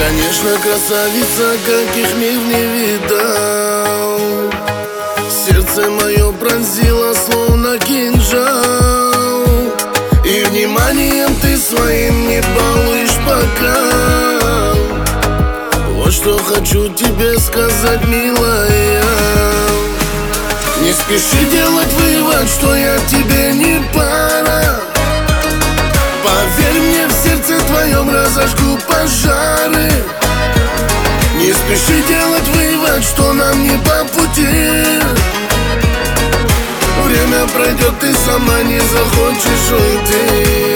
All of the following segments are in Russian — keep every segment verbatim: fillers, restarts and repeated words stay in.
Конечно, красавица, каких мир не видал. Сердце мое пронзило, словно кинжал. И вниманием ты своим не балуешь пока. Вот что хочу тебе сказать, милая. Не спеши делать вывод, что я тебе не пара. Поверь мне, в сердце твоем разожгу пожары. Не спеши делать вывод, что нам не по пути. Время пройдет, ты сама не захочешь уйти.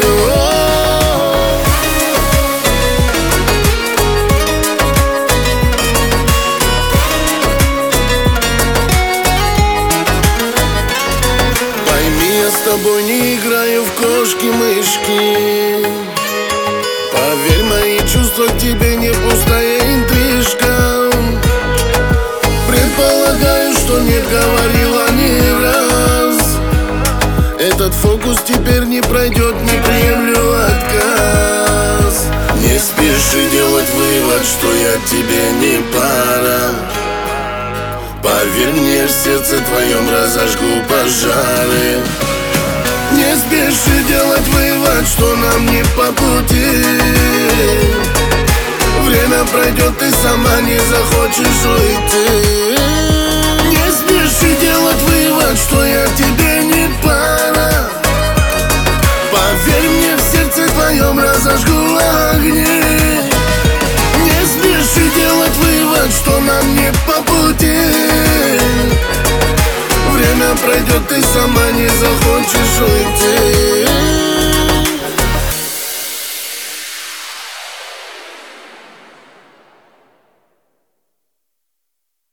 Пойми, я с тобой не играю в кошки-мышки. Поверь, мои чувства к тебе не пустая интрижка. Предполагаю, что не говорила ни раз. Этот фокус теперь не пройдет, не приемлю отказ. Не спеши делать вывод, что я тебе не пара. Поверь мне, в сердце твоем разожгу пожары. Не спеши делать вывод, что нам не по пути. Время пройдет, ты сама не захочешь уйти. Не спеши делать вывод, что я тебе не пара. Поверь мне, в сердце твоем разожгу огни. Не спеши делать вывод, что нам не по пути. Время пройдет, ты сама не захочешь уйти.